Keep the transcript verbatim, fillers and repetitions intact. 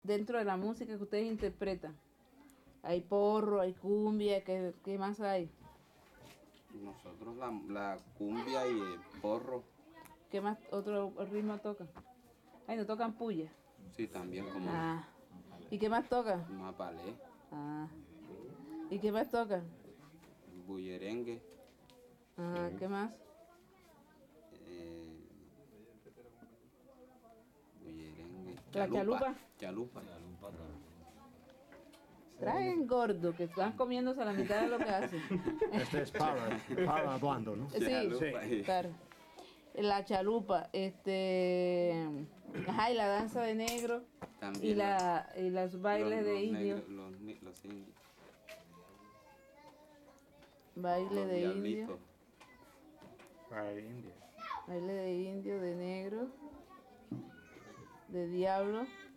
dentro de la música que ustedes interpretan? Hay porro, hay cumbia, ¿qué, qué más hay? Nosotros la, la cumbia y el porro. ¿Qué más otro ritmo tocan? Ay, no tocan puya. Sí, también como Ah. ¿Y qué más tocan? mapalé, Ah. ¿Y qué más tocan? bullerengue, Ajá, ¿qué más? eh, bullerengue, La chalupa. chalupa. Traen gordo, que están comiéndose a la mitad de lo que hacen. Este es para, para hablando, ¿no? Sí, Chalupa, sí, claro. La chalupa, este, ajá, y la danza de negro También y la y los bailes los, de los indio, negros, los, ni- los indios, baile los de diablitos. indio, Para India. baile de indio, de negro, de diablo.